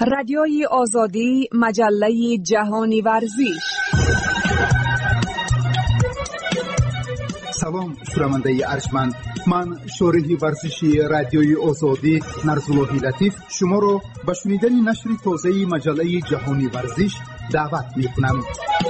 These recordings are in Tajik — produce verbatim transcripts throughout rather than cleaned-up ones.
رادیوی آزادی، مجله جهانی ورزش. سلام شنونده ارجمند، من شارح ورزشی رادیوی آزادی نرزاللهی لطیف شما را به شنیدن نشر تازه مجله جهانی ورزش دعوت می‌کنم.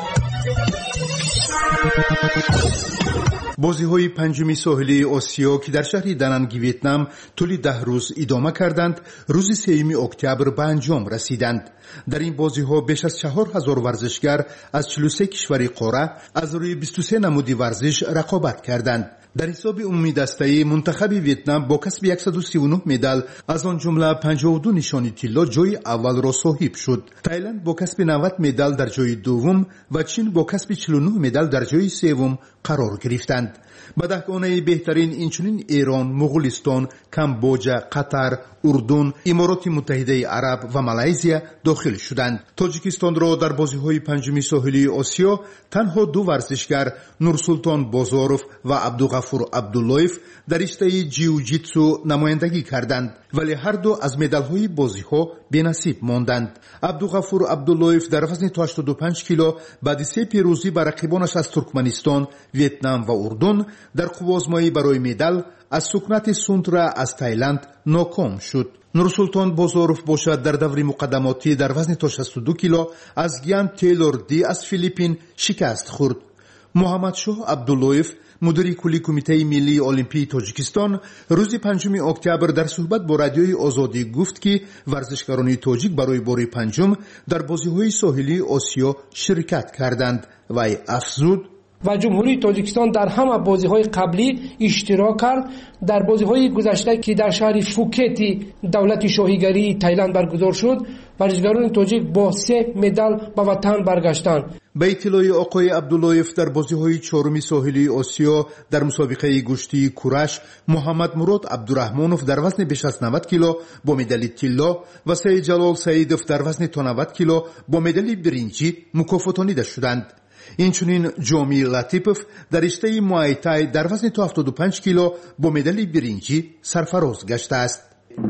بازی‌های پنجمی ساحلی آسیا که در شهر دننگ ویتنام طول ده روز ادامه کردند، روز سوم اکتبر به انجام رسیدند. در این بازی‌ها بیش از چهار هزار ورزشگر از چهل و سه کشور قاره از روی بیست و سه نمود ورزش رقابت کردند. در حساب عمومی دسته منتخب ویتنام با کسب صد و سی و نه مدال از آن جمله پنجاه و دو نشانی طلا جای اول را صاحب شد. تایلند با کسب نود مدال در جای دوم و چین با کسب چهل و نه مدال در جای سوم قرار گرفتند. به دهگانه بهترین اینچنین ایران، مغولستان، کامبوجا، قطر، اردن، امارات متحده عرب و مالزیا داخل شدند. تاجیکستان را در بازی‌های پنجمی ساحلی آسیا تنها دو ورزشگر نورسلطان بازاروف و عبدالغفور عبداللهیف در رشته جیوجیتسو نمایندگی کردند، ولی هر دو از مدال‌های بازی‌ها بی‌نصیب ماندند. عبدالغفور عبداللهیف در وزن تا هشتاد و پنج کیلو بعد سه پیروزی بر رقیبانش از ترکمنستان، ویتنام و اردن در قوازمایی برای مدال از سکنت سونترا از تایلند ناکام شد. نورسلطان بازاروف باشد در دور مقدماتی در وزن تا شصت و دو کیلو از گیان تیلور دی از فیلیپین شکست خورد. محمد شاه عبداللهیف مدیر کلی کمیته ملی المپی تاجیکستان روز پنجم اکتبر در صحبت با رادیوی آزادی گفت که ورزشکاران تاجیک برای بار پنجم در بازی‌های ساحلی آسیا شرکت کردند و افزود و جمهوری تاجیکستان در همه بازی‌های قبلی اشتراک کرد. در بازی‌های گذشته که در شهر فوکت دولت شاهیگری تایلند برگزار شد، ورزشکاران تاجیک با سه مدال به وطن برگشتند. به اطلاع آقای عبداللهیف در بازی‌های چهارمی ساحلی آسیا در مسابقه گشتی کورش، محمد مراد عبدالرحمانوف در وزن بیش از نود کیلو با مدال طلا و سید جلال سعیدوف در وزن تا نود کیلو با مدال برنجی مکافاتانیده شدند. اینچنین جامی لطیپوف در رشته موای تای در وزن تا هفتاد و پنج کیلو با مدال برنجی سرفراز گشته است.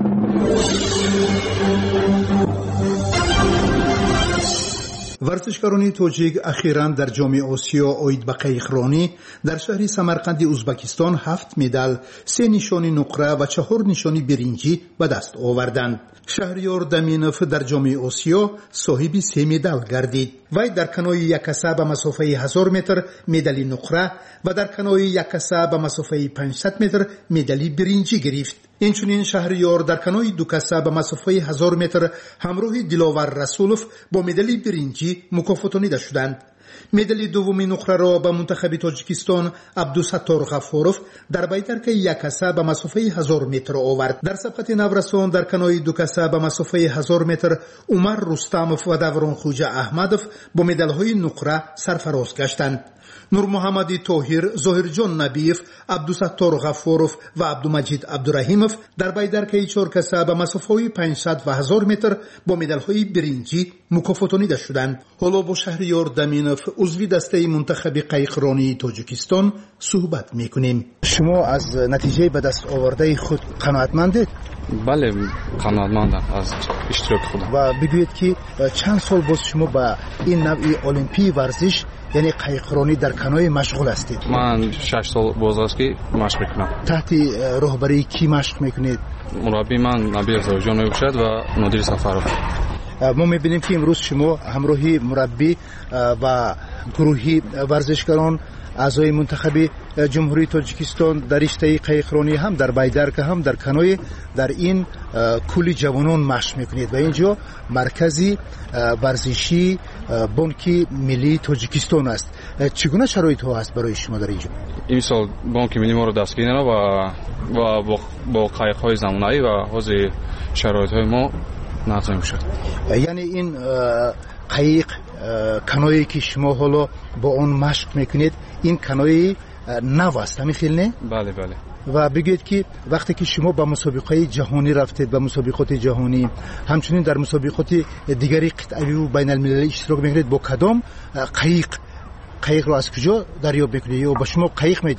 ورزشکاران تاجیک اخیراً در جام آسیا آید به قایقرانی در شهر سمرقند ازبکستان هفت مدال، سه نشانی نقره و چهار نشانی برنجی به دست آوردند. شهریار دمینوف در جام آسیا صاحب سه مدال گردید. وی در کنوی یکسه به مسافه هزار متر مدال نقره و در کنوی یکسه به مسافه پانصد متر مدال برنجی گرفت. اینچنین شهریار در کنوی دو کسه به مسافه هزار متر همراه دلاور رسولوف با مدال برنجی مکافاتانیده شدند. مدال دومی نقره را به منتخب تاجیکستان عبدالستار غفاروف در بیترک یک کسه به مسافه هزار متر آورد. در سبقت نورسان در کنوی دو کسه به مسافه هزار متر عمر رستموف و دوران خوجه احمدوف با مدال‌های نقره سرفراز گشتند. نور محمد طاهر، ظاهر جان نبیف، عبدالستار غفاروف و عبدالمجید عبدالرحیموف در بیدرکه چهار کسه به مسافه پانصد و هزار متر با مدال‌های برنجی مکافاتانیده شدند. حالا با شهریار دمینوف عضو دسته منتخب قایقرانی تاجیکستان صحبت می‌کنیم. شما از نتیجه به دست آورده خود قناعتمندید؟ بله قناعتمندم از اشتراک خودم. و بگویید که چند سال باز شما با این نوع المپی ورزش یعنی قایقرانی در کنوی مشغول هستید؟ من شش سال باز است که مشق میکنم. تحت راهبری کی مشق میکنید؟ مربی من نبی رضاجان باشد و مدیر سفر. ما میبینیم که امروز شما همراهی مربی و گروهی ورزشکاران اعضای منتخب جمهوری تاجیکستان در رشته قایقرانی هم در بیدرک هم در کنوی در این کلی جوانان مشق میکنید و اینجا مرکزی ورزشی بانک ملی تاجیکستان است. چگونه شرایط ها است برای شما در اینجا؟ این سال بانک ملی ما رو دستگیر و و با قایق های زمانه‌ای و حاضر شرایط های ما نظم شد. یعنی این قایق کنویی که شما حالا با اون مشق میکنید این کنوی نو است همین نه؟ بله بله. و بگید که وقتی که شما به مسابقه جهانی رفتید، به مسابقات جهانی همچنین در مسابقات دیگری قطعی و بین المللی اشتراک میکنید، با کدام قایق قایق رو از کجا دریافت میکنید یا با شما قایق میدین؟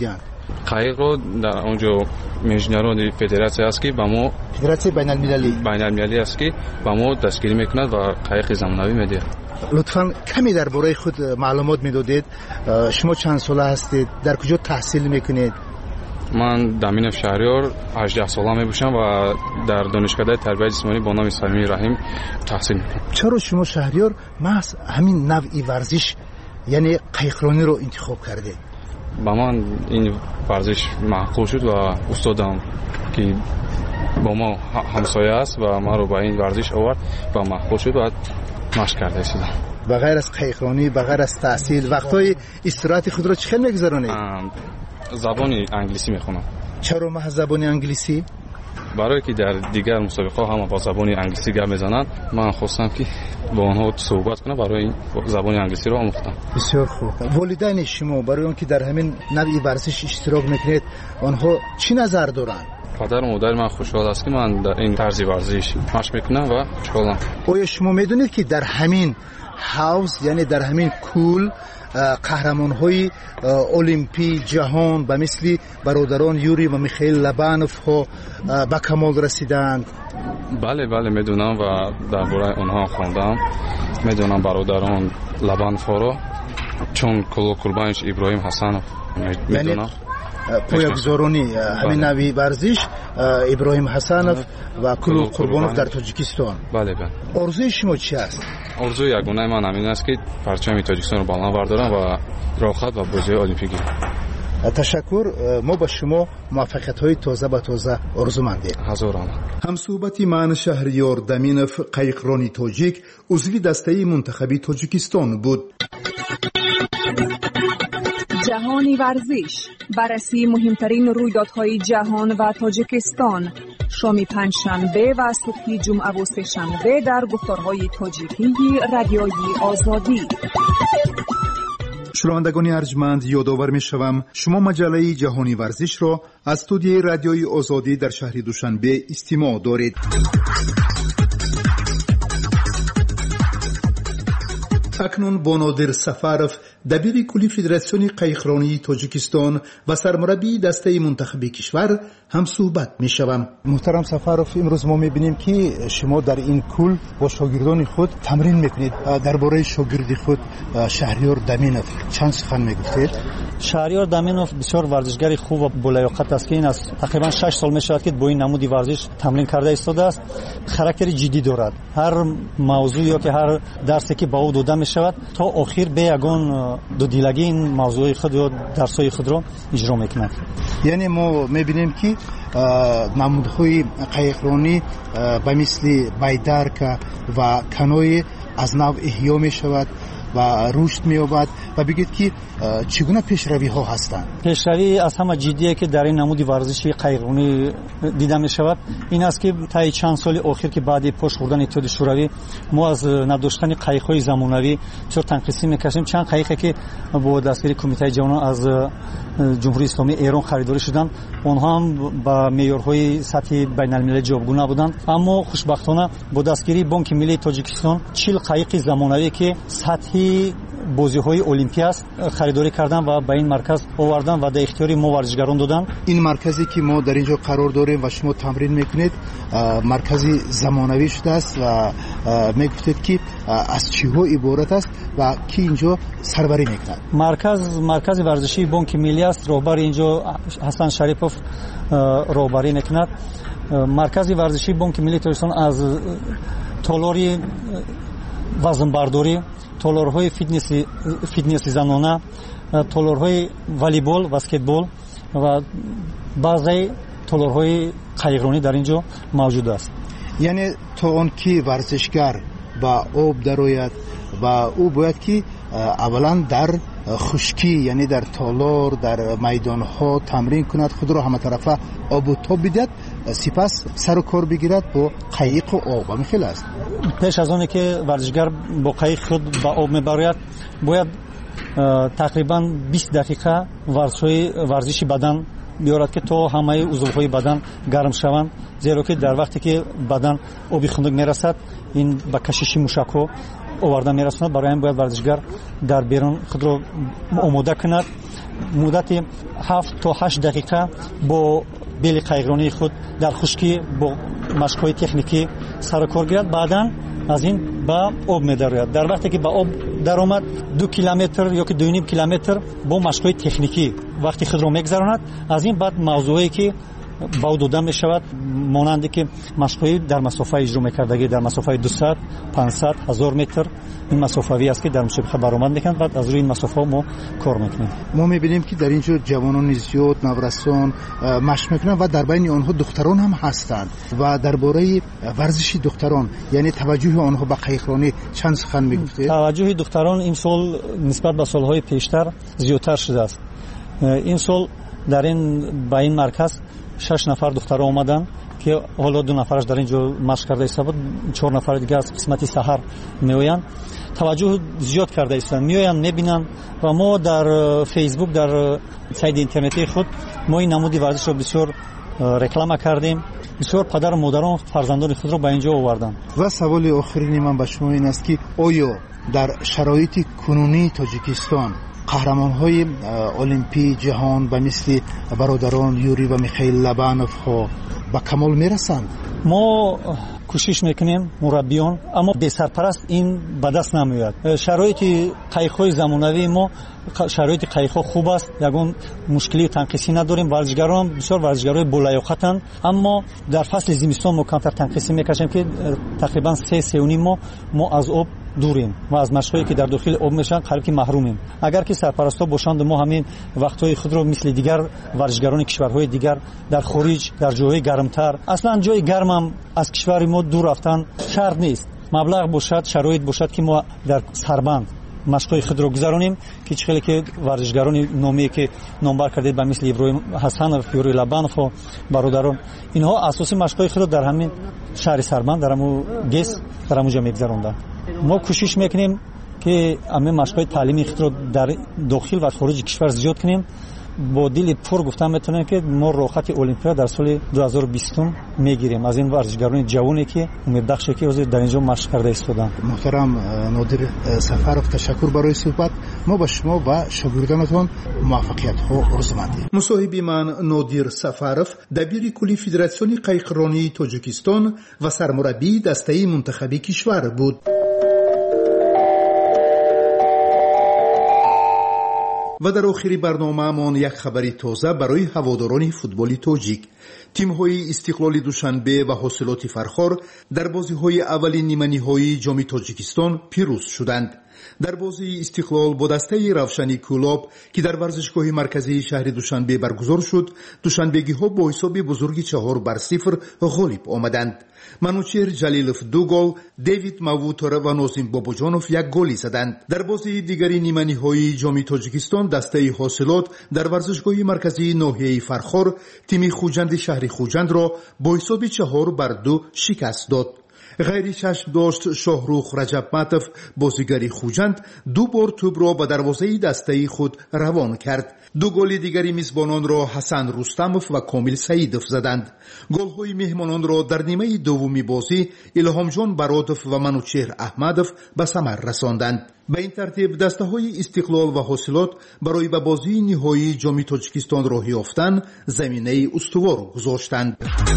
қайғро дар онҷо международӣ федератсия аст ки ба мо федератсияи байналмилалӣ байналмилалӣ аст ки ба мо дастгирӣ мекунад ва қайғи замонавӣ медиҳад. лутфан каме дар бораи худ маълумот медодед. шумо чанд сола ҳастед? дар куҷо таҳсил мекунед? ман даминов шаҳриёр ҳаждаҳ сола мебошам ва дар донишгоҳи тарбияи ҷисмонӣ бо номи самимии раҳим таҳсил мекунам. чаро шумо шаҳриёр маҳз ҳамин навъи варзиш яъне қайқрониро интихоб кардед? ба ман ин варзиш маъқул шуд ва устодам ки бо мо ҳамсоя аст ва маро ба ин варзиш овард ва маъқул шуд ва машқ карда истодам. ба ғайр аз қайқронӣ, ба ғайр аз таҳсил, вақтҳои истироҳати худро чӣ хел мегузаронед? забони англисӣ мехонам. чаро маҳз забони англисӣ? барое ки дар дигар мусобиқаҳо ҳама бо забони англисӣ гап мезананд, ман хостам ки бо онҳо суҳбат кунам, барои ин забони англисиро омӯхтам. бисёр хуб. волидайни шумо барои он ки дар ҳамин навъи варзиш иштирок мекунед, онҳо чӣ назар доранд? падару модари ман хушҳол аст ки ман дар ин тарзи варзиш машқ мекунам ва хушҳолам. оё шумо медонед ки дар ҳамин ҳавз, яъне дар ҳамин кӯл қаҳрамонҳои олимпии ҷаҳон ба мисли бародарон Юрий ва Михаил Лобановҳо ба камол расиданд? бале бале медонам ва дар бораи онҳо хондам. медонам бародарон Лобановҳоро, чун Кулу Курбанович Иброҳим Ҳасанов медонам. поягузорони ҳамин навъи варзиш Иброҳим Ҳасанов ва Кулу Курбонов дар Тоҷикистон. бале бале. орзуи шумо чӣ аст? орзуи ягонаи ман ҳамин аст ки парчами Тоҷикистонро баланд вардорам ва рохат ва бозиҳои олимпӣ гирам. ташаккур. мо ба шумо муваффақиятҳои тоза ба тоза орзумандем. ҳазор омад. ҳамсӯҳбати ман шаҳриёр Даминов, қайқрони тоҷик, узви дастаи мунтахаби Тоҷикистон буд. جهانی ورزش، بررسی مهمترین رویدادهای جهان و تاجیکستان، شام پنجشنبه و صبح جمعه و سه‌شنبه در گفتارهای تاجیکی رادیوی آزادی. شنوندگان ارجمند، یادآور می‌شوم شما مجله جهانی ورزش را از استودیوی رادیوی آزادی در شهر دوشنبه استماع دارید. اکنون با نادر سفرов دبیر کلی فدراسیون قایقرانی تاجیکستان و سرمربی دسته منتخب کشور هم صحبت می‌شوم. محترم سفرов، امروز ما می‌بینیم که شما در این کل با شاگردان خود تمرین می‌کنید. درباره شاگرد خود شهریار دامینوف چند سخن می‌گفتید؟ شهریار دامینوف بسیار ورزشگری خوب و بالیاقت است که این است تقریبا شش سال می‌شود که با این نمودی ورزش تمرین کرده ایستاده است. خاراکتر جدی دارد. هر موضوع یا که هر درسی که با او داده می‌شود تا آخر به یگان دو دیلگی این موضوع خود یا درس‌های خود را اجرا می‌کند. یعنی ما می‌بینیم که نمودهای قایقرانی به مثل بایدارکا و کانوی از نو احیا می‌شود و رشد می‌یابد و بگید که چگونه پیشروی‌ها هستند. پیشروی از همه جدیه که در این نمودی ورزشی قایقرانی دیده می‌شود این است که تا چند سال اخیر که بعد پشت خوردن اتحاد شوروی ما از نداشتن قایق‌های زمانوی چطور تنقیسی می‌کشیم. چند قایقی که با دستگیری کمیته جهانی از جمهوری اسلامی ایران خریداری شدند اونها هم با معیارهای سطح بین‌المللی جوابگو نبودند، اما خوشبختانه با دستگیری بانک ملی تاجیکستان چهل قایق زمانوی که سطح بازی‌های المپیک است خریداری کردن و به این مرکز آوردن و در اختیار ما ورزشگران دادن. این مرکزی که ما در اینجا قرار داریم و شما تمرین میکنید مرکزی زمانوی شده است و میگفتید که از چی‌ها عبارت است و کی اینجا سربری میکند؟ مرکز مرکز ورزشی بانک ملی است. رهبر اینجا حسن شریفوف رهبری میکند. مرکز ورزشی بانک ملی تاجیکستان از تالاری وزنبرداری، تالارهای فیتنسی فیتنس زنانه، تالارهای والیبال، بسکتبال و بعضی تالارهای قایقرانی در اینجا موجود است. یعنی تا اون که ورزشگر با آب درآید و او باید که اولا در خشکی یعنی در تالار در میدانها تمرین کند، خود را همه طرفه آب و تاب بدهد، سپس سر و کار بگیرد با قایق و آب. همین خیلی است. پیش از آنی که ورزشگر با قایق خود با آب میبراید باید تقریبا بیست دقیقه ورزش بدن بیارد که تا همه عضوهای بدن گرم شوند، زیرا که در وقتی که بدن آبی خنک میرسد این به کشش موشک‌ها آورده میرساند. برای این باید ورزشگر در بیرون خود را آماده کند муддати ҳафт то ҳашт дақиқа бо бели қайғронии худ дар хушкӣ бо машқҳои техникӣ сару кор гирад. баъдан аз ин ба об медарояд. дар вақте ки ба об даромад ду километр ёки ду ним километр бо машқҳои техникӣ вақти худро мегузаронад. аз ин баъд мавзӯе ки ба ӯ дода мешавад монанде ки машқҳои дар масофаи иҷро мекардагӣ дар масофаи дусад пансад ҳазор метр ин масофавӣ аст ки дар мусобиқа баромад мекунад. баъд аз рӯи ин масофаҳо мо кор мекунем. мо мебинем ки дар ин ҷо ҷавонони зиёд наврасон машқ мекунанд ва дар байни онҳо духтарон ҳам ҳастанд. ва дар бораи варзиши духтарон яъне таваҷҷӯҳи онҳо ба қайғронӣ чанд сухан мегуфтед? таваҷҷӯҳи духтарон ин сол нисбат ба солҳои пештар зиёдтар шудааст. ин сол дар ин ба ин марказ шаш нафар духтаро омаданд ки ҳоло ду нафараш дар ин ҷо машқ карда истанд, чор нафари дигар аз қисмати саҳар меоянд. таваҷҷӯҳ зиёд карда истанд, меоянд мебинанд ва мо дар фейсбук дар сайти интернетии худ мо ин намуди варзишро бисёр реклама кардем. бисёр падару модарон фарзандони худро ба ин ҷо оварданд. ва саволи охирини ман ба шумо ин аст ки оё дар шароити кунунии Тоҷикистон қаҳрамонҳои олимпии ҷаҳон ба мисли бародарон Юрий ва Михаил Лабановҳо ба камол мерасанд? мо кӯшиш мекунем мураббиён, аммо бесарпараст ин ба даст намеояд. шароити қайғҳои замонавии мо шароити қайғҳо хуб аст, ягон мушкилии танқисӣ надорем. варзишгарон бисёр варзишгарои болаёқатанд, аммо дар фасли зимистон мо камтар танқисӣ мекашем ки тақрибан се сеюни мо мо аз об дурем ва аз машқҳое ки дар дохили об мешаванд қариб ки маҳрумем. агар ки сарпарастҳо бошанд мо ҳамин вақтҳои худро мисли дигар варзишгарони кишварҳои дигар дар хориҷ дар ҷойҳои гармтар, аслан ҷойи гармам аз кишвари мо дур рафтан шарт нест. маблағ бошад, шароит бошад ки мо дар сарбанд машқҳои худро гузаронем ки чӣ хеле ки варзишгарони номие ки номбар кардед ба мисли Иброҳим Ҳасанов, Юрий Лабаново бародарон, инҳо асоси машқҳои худро дар ҳамин шаҳри сарбанд дар ҳамун гес дар ҳамун ҷо мегузаронданд. мо кӯшиш мекунем ки ҳамин машқҳои таълимии худро дар дохил ва хориҷи кишвар зиёд кунем. бо дили пур гуфтан метавонем ки мо роҳхати олимпия дар соли ду ҳазору бистум мегирем аз ин варзишгарони ҷавоне ки умедбахше ки ҳозир дар ин ҷо машқ карда истоданд. муҳтарам Нодир Сафаров, ташаккур барои суҳбат. мо ба шумо ва шогирдонатон муваффақиятҳо орзумандем. мусоҳиби ман Нодир Сафаров, дабири кулли Федератсиони қайғронии Тоҷикистон ва сармураббии дастаи мунтахаби кишвар буд. ва дар охири барномаамон як хабари тоза барои ҳаводорони футболи тоҷик. тимҳои Истиқлоли Душанбе ва Ҳосилоти Фархор дар бозиҳои аввалин ниманиҳоии ҷоми Тоҷикистон пирӯз шуданд. дар бозии Истиқлол бо дастаи Равшани Кӯлоб ки дар варзишгоҳи марказии шаҳри Душанбе баргузор шуд, душанбегиҳо бо ҳисоби бузурги чаҳор бар сифр ғолиб омаданд. Манучер Ҷалилов ду гол, Девид Мавутор ва Нозим Бобоҷонов як голи заданд. дар бозии дигари ниманиҳоии ҷоми Тоҷикистон дастаи Ҳосилот дар варзишгоҳи марказии ноҳияи Фархор тими Хуҷанди шаҳри Хуҷандро бо ҳисоби чаҳор бар ду шикаст дод. ғайри чашм дошт Шоҳрух Раҷабматов, бозигари Хуҷанд, ду бор тӯбро ба дарвозаи дастаи худ равон кард. ду голи дигари мизбононро Ҳасан Рустамов ва Комил Саидов заданд. голҳои меҳмононро дар нимаи дуввуми бозӣ Илҳомҷон Бародов ва Манучер Аҳмадов ба самар расонданд. ба ин тартиб дастаҳои Истиқлол ва Ҳосилот барои ба бозии ниҳоии ҷоми Тоҷикистон роҳ ёфтан заминаи устувор гузоштанд.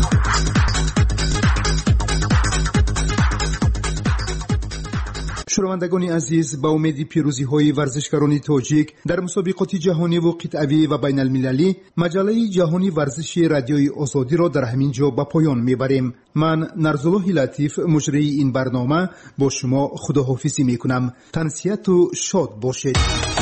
шунавандагони азиз, ба умеди пирӯзиҳои варзишгарони тоҷик дар мусобиқоти ҷаҳониву қитъавӣ ва байналмилалӣ, маҷалаи ҷаҳони варзиши радиои Озодиро дар ҳамин ҷо ба поён мебарем. ман Нарзуллоҳи Латиф, муҷрии ин барнома, бо шумо худоҳофизӣ мекунам. тансияту шод бошед.